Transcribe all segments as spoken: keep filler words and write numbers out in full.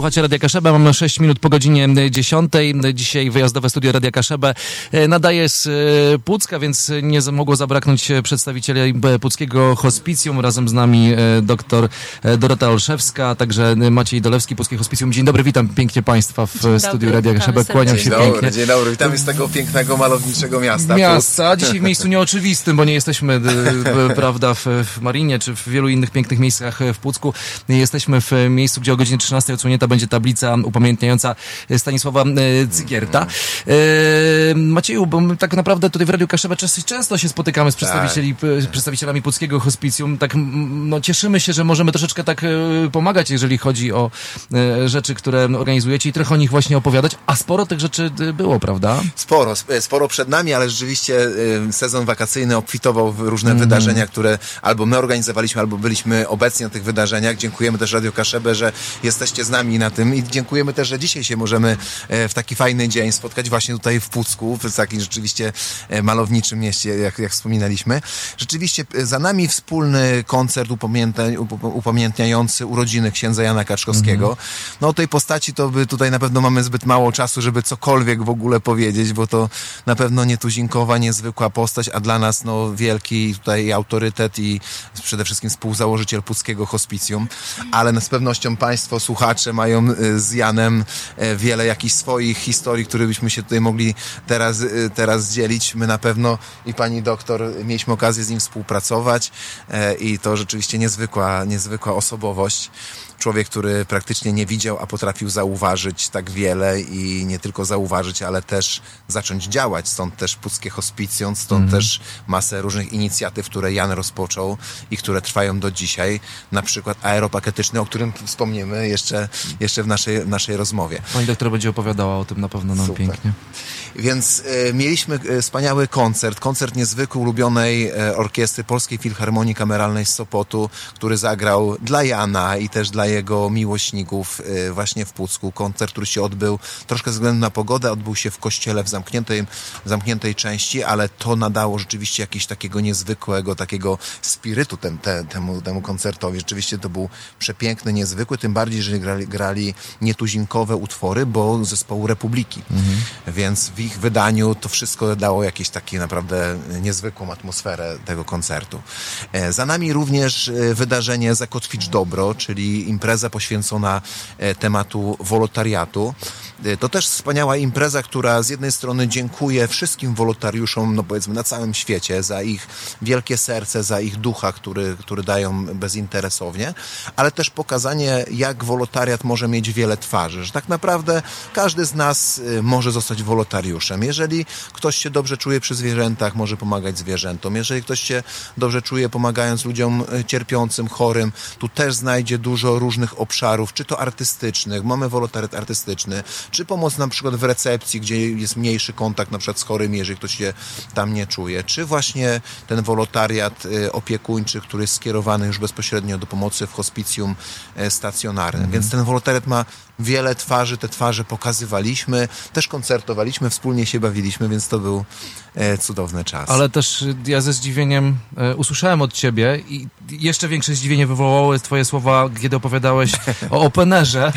Słuchacie Radia Kaszebę, mamy sześć minut po godzinie dziesiątej. Dzisiaj wyjazdowe studio Radia Kaszebę nadaje z Pucka, więc nie mogło zabraknąć przedstawicieli Puckiego Hospicjum. Razem z nami doktor Dorota Olszewska, a także Maciej Dolewski, Puckie Hospicjum. Dzień dobry, witam pięknie Państwa w dzień studiu dobry, Radia Kaszebę. Kłaniam się dzień pięknie. Dobry, dzień dobry, witamy z tego pięknego, malowniczego miasta. Miasta, dzisiaj w miejscu nieoczywistym, bo nie jesteśmy, prawda, w, w Marinie, czy w wielu innych pięknych miejscach w Pucku. Jesteśmy w miejscu, gdzie o godzinie trzynastej odsłonięta będzie tablica upamiętniająca Stanisława Cygierta. E, Macieju, bo my tak naprawdę tutaj w Radiu Kaszebę często, często się spotykamy z przedstawicieli, tak. przedstawicielami Puckiego Hospicjum. Tak, no, cieszymy się, że możemy troszeczkę tak pomagać, jeżeli chodzi o e, rzeczy, które organizujecie i trochę o nich właśnie opowiadać, a sporo tych rzeczy było, prawda? Sporo, sporo przed nami, ale rzeczywiście sezon wakacyjny obfitował w różne mm. wydarzenia, które albo my organizowaliśmy, albo byliśmy obecni na tych wydarzeniach. Dziękujemy też Radiu Kaszebę, że jesteście z nami na tym i dziękujemy też, że dzisiaj się możemy w taki fajny dzień spotkać właśnie tutaj w Pucku, w takim rzeczywiście malowniczym mieście, jak, jak wspominaliśmy. Rzeczywiście za nami wspólny koncert upamiętnia, upamiętniający urodziny księdza Jana Kaczkowskiego. Mm. No o tej postaci to by tutaj na pewno mamy zbyt mało czasu, żeby cokolwiek w ogóle powiedzieć, bo to na pewno nietuzinkowa, niezwykła postać, a dla nas no wielki tutaj autorytet i przede wszystkim współzałożyciel Puckiego Hospicjum, ale z pewnością Państwo, słuchacze mają z Janem wiele jakichś swoich historii, które byśmy się tutaj mogli teraz, teraz dzielić. My na pewno i pani doktor mieliśmy okazję z nim współpracować i to rzeczywiście niezwykła, niezwykła osobowość. Człowiek, który praktycznie nie widział, a potrafił zauważyć tak wiele i nie tylko zauważyć, ale też zacząć działać. Stąd też Puckie Hospicjum, stąd mm. też masę różnych inicjatyw, które Jan rozpoczął i które trwają do dzisiaj. Na przykład aeropaketyczny, o którym wspomnimy jeszcze, jeszcze w naszej, w naszej rozmowie. Pani doktor będzie opowiadała o tym na pewno nam Super. Pięknie. Więc e, mieliśmy e, wspaniały koncert, koncert niezwykły ulubionej e, orkiestry Polskiej Filharmonii Kameralnej z Sopotu, który zagrał dla Jana i też dla jego miłośników e, właśnie w Pucku. Koncert, który się odbył troszkę ze względu na pogodę, odbył się w kościele w zamkniętej, w zamkniętej części, ale to nadało rzeczywiście jakiegoś takiego niezwykłego, takiego spirytu tem, te, temu, temu koncertowi. Rzeczywiście to był przepiękny, niezwykły, tym bardziej, że grali, grali nietuzinkowe utwory, bo zespołu Republiki. Mhm. Więc w ich wydaniu to wszystko dało jakieś takie naprawdę niezwykłą atmosferę tego koncertu. Za nami również wydarzenie Zakotwicz Dobro, czyli impreza poświęcona tematu wolontariatu. To też wspaniała impreza, która z jednej strony dziękuję wszystkim wolontariuszom, no powiedzmy na całym świecie, za ich wielkie serce, za ich ducha, który, który dają bezinteresownie, ale też pokazanie, jak wolontariat może mieć wiele twarzy, że tak naprawdę każdy z nas może zostać wolontariuszem. Jeżeli ktoś się dobrze czuje przy zwierzętach, może pomagać zwierzętom. Jeżeli ktoś się dobrze czuje pomagając ludziom cierpiącym, chorym, tu też znajdzie dużo różnych obszarów, czy to artystycznych, mamy wolontariat artystyczny, czy pomoc na przykład w recepcji, gdzie jest mniejszy kontakt na przykład z chorymi, jeżeli ktoś się tam nie czuje, czy właśnie ten wolontariat opiekuńczy, który jest skierowany już bezpośrednio do pomocy w hospicjum stacjonarnym. Mhm. Więc ten wolontariat ma wiele twarzy, te twarze pokazywaliśmy, też koncertowaliśmy, wspólnie się bawiliśmy, więc to był e, cudowny czas. Ale też ja ze zdziwieniem e, usłyszałem od ciebie i jeszcze większe zdziwienie wywołały twoje słowa, kiedy opowiadałeś o openerze.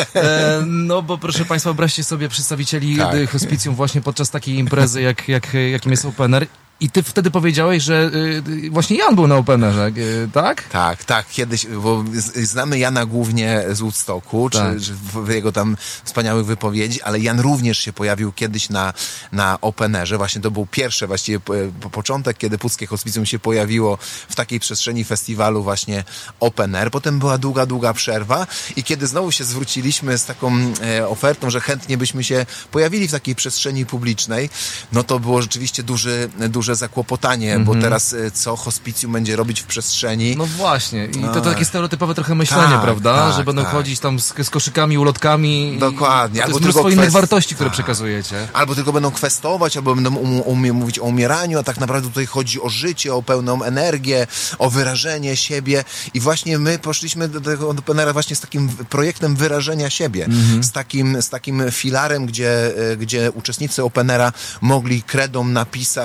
E, no bo proszę Państwa, wyobraźcie sobie przedstawicieli tak. hospicjum właśnie podczas takiej imprezy, jak, jak, jakim jest opener. I ty wtedy powiedziałeś, że y, właśnie Jan był na openerze, y, tak? Tak, tak. Kiedyś, bo znamy Jana głównie z Woodstocku, tak. czy, czy w jego tam wspaniałych wypowiedzi, ale Jan również się pojawił kiedyś na, na openerze. Właśnie to był pierwszy właściwie po, po początek, kiedy Puckie Hospicjum się pojawiło w takiej przestrzeni festiwalu właśnie open air. Potem była długa, długa przerwa i kiedy znowu się zwróciliśmy z taką e, ofertą, że chętnie byśmy się pojawili w takiej przestrzeni publicznej, no to było rzeczywiście duży, duży duże zakłopotanie, mm-hmm. bo teraz co hospicjum będzie robić w przestrzeni? No właśnie. I to, to takie stereotypowe trochę myślenie, tak, prawda? Tak, że będą tak. chodzić tam z, z koszykami, ulotkami. Dokładnie. To albo jest mnóstwo tylko innych kwest... wartości, które tak. przekazujecie. Albo tylko będą kwestować, albo będą um, um, mówić o umieraniu, a tak naprawdę tutaj chodzi o życie, o pełną energię, o wyrażenie siebie. I właśnie my poszliśmy do tego openera właśnie z takim projektem wyrażenia siebie. Mm-hmm. Z takim, z takim filarem, gdzie, gdzie uczestnicy openera mogli kredą napisać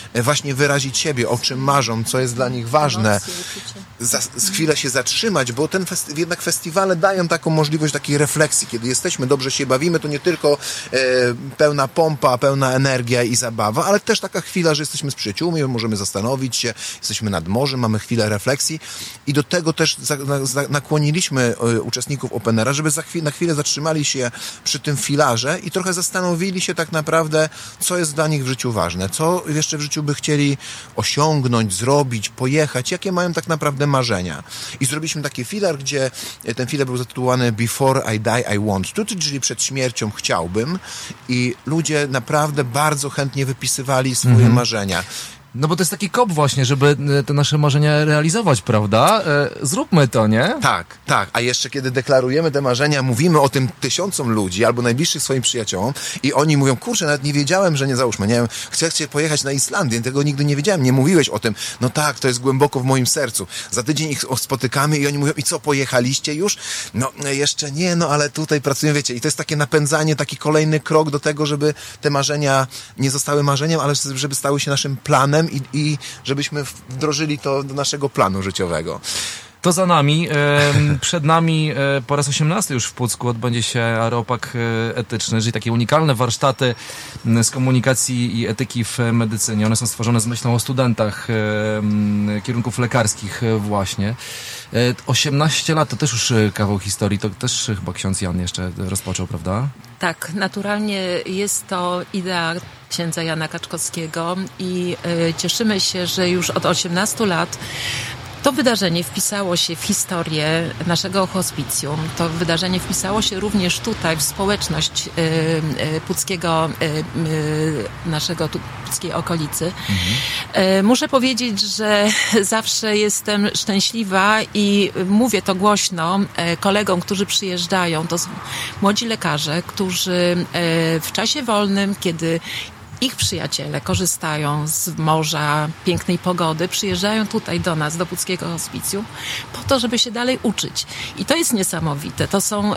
właśnie wyrazić siebie, o czym marzą, co jest dla nich ważne. Za, z chwilę się zatrzymać, bo ten festi- jednak festiwale dają taką możliwość takiej refleksji. Kiedy jesteśmy, dobrze się bawimy, to nie tylko e, pełna pompa, pełna energia i zabawa, ale też taka chwila, że jesteśmy z przyjaciółmi, możemy zastanowić się, jesteśmy nad morzem, mamy chwilę refleksji i do tego też za, na, za, nakłoniliśmy e, uczestników Openera, żeby za chwilę, na chwilę zatrzymali się przy tym filarze i trochę zastanowili się tak naprawdę, co jest dla nich w życiu ważne, co jeszcze w życiu by chcieli osiągnąć, zrobić, pojechać, jakie mają tak naprawdę marzenia. I zrobiliśmy taki filar, gdzie ten filar był zatytułowany Before I Die I Want to, czyli przed śmiercią chciałbym, i ludzie naprawdę bardzo chętnie wypisywali swoje mhm. marzenia. No bo to jest taki kop właśnie, żeby te nasze marzenia realizować, prawda? E, zróbmy to, nie? Tak, tak. A jeszcze kiedy deklarujemy te marzenia, mówimy o tym tysiącom ludzi albo najbliższych swoim przyjaciołom i oni mówią, kurczę, nawet nie wiedziałem, że nie załóżmy, nie wiem, chcecie pojechać na Islandię, tego nigdy nie wiedziałem, nie mówiłeś o tym. No tak, to jest głęboko w moim sercu. Za tydzień ich spotykamy i oni mówią, i co, pojechaliście już? No jeszcze nie, no ale tutaj pracujemy, wiecie, i to jest takie napędzanie, taki kolejny krok do tego, żeby te marzenia nie zostały marzeniem, ale żeby stały się naszym planem I, i żebyśmy wdrożyli to do naszego planu życiowego. To za nami. Przed nami po raz osiemnasty już w Pucku odbędzie się Areopag etyczny, czyli takie unikalne warsztaty z komunikacji i etyki w medycynie. One są stworzone z myślą o studentach kierunków lekarskich właśnie. osiemnaście lat to też już kawał historii, to też chyba ksiądz Jan jeszcze rozpoczął, prawda? Tak, naturalnie jest to idea księdza Jana Kaczkowskiego i y, cieszymy się, że już od osiemnastu lat to wydarzenie wpisało się w historię naszego hospicjum. To wydarzenie wpisało się również tutaj w społeczność y, y, puckiego, y, y, naszego tu, puckiej okolicy. Mhm. Y, muszę powiedzieć, że zawsze jestem szczęśliwa i mówię to głośno y, kolegom, którzy przyjeżdżają. To są młodzi lekarze, którzy y, w czasie wolnym, kiedy ich przyjaciele korzystają z morza, pięknej pogody, przyjeżdżają tutaj do nas, do Puckiego Hospicjum, po to, żeby się dalej uczyć. I to jest niesamowite. To są um,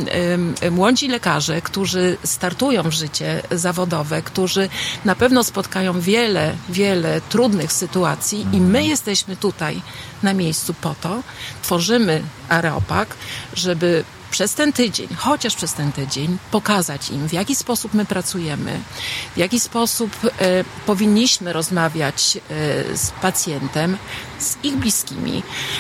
um, młodzi lekarze, którzy startują w życie zawodowe, którzy na pewno spotkają wiele, wiele trudnych sytuacji i my jesteśmy tutaj na miejscu po to, tworzymy Areopag, żeby przez ten tydzień, chociaż przez ten tydzień, pokazać im, w jaki sposób my pracujemy, w jaki sposób e, powinniśmy rozmawiać e, z pacjentem, z ich bliskimi.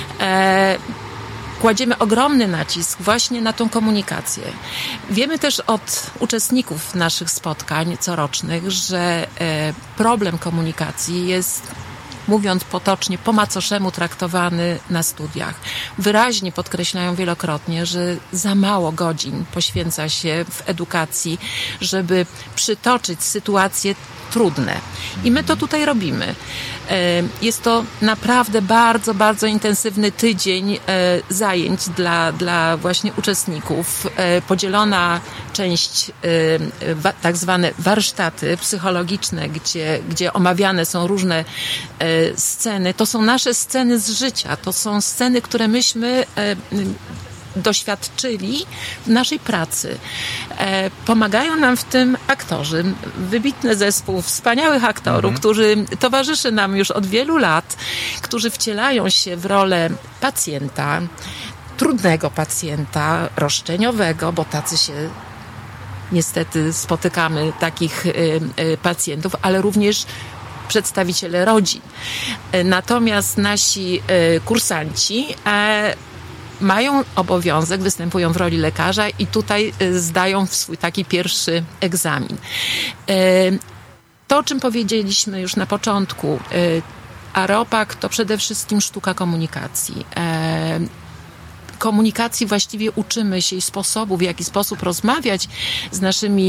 E, Kładziemy ogromny nacisk właśnie na tą komunikację. Wiemy też od uczestników naszych spotkań corocznych, że e, problem komunikacji jest, mówiąc potocznie, po macoszemu traktowany na studiach. Wyraźnie podkreślają wielokrotnie, że za mało godzin poświęca się w edukacji, żeby przytoczyć sytuacje trudne. I my to tutaj robimy. Jest to naprawdę bardzo, bardzo intensywny tydzień zajęć dla, dla właśnie uczestników. Podzielona część, tak zwane warsztaty psychologiczne, gdzie, gdzie omawiane są różne sceny. To są nasze sceny z życia. To są sceny, które myśmy doświadczyli w naszej pracy. E, pomagają nam w tym aktorzy. Wybitny zespół wspaniałych aktorów, mhm. którzy towarzyszy nam już od wielu lat, którzy wcielają się w rolę pacjenta, trudnego pacjenta, roszczeniowego, bo tacy się niestety spotykamy, takich y, y, pacjentów, ale również przedstawiciele rodzin. E, natomiast nasi y, kursanci e, mają obowiązek, występują w roli lekarza i tutaj zdają swój taki pierwszy egzamin. To, o czym powiedzieliśmy już na początku, Areopag to przede wszystkim sztuka komunikacji. Komunikacji właściwie uczymy się i sposobu, w jaki sposób rozmawiać z naszymi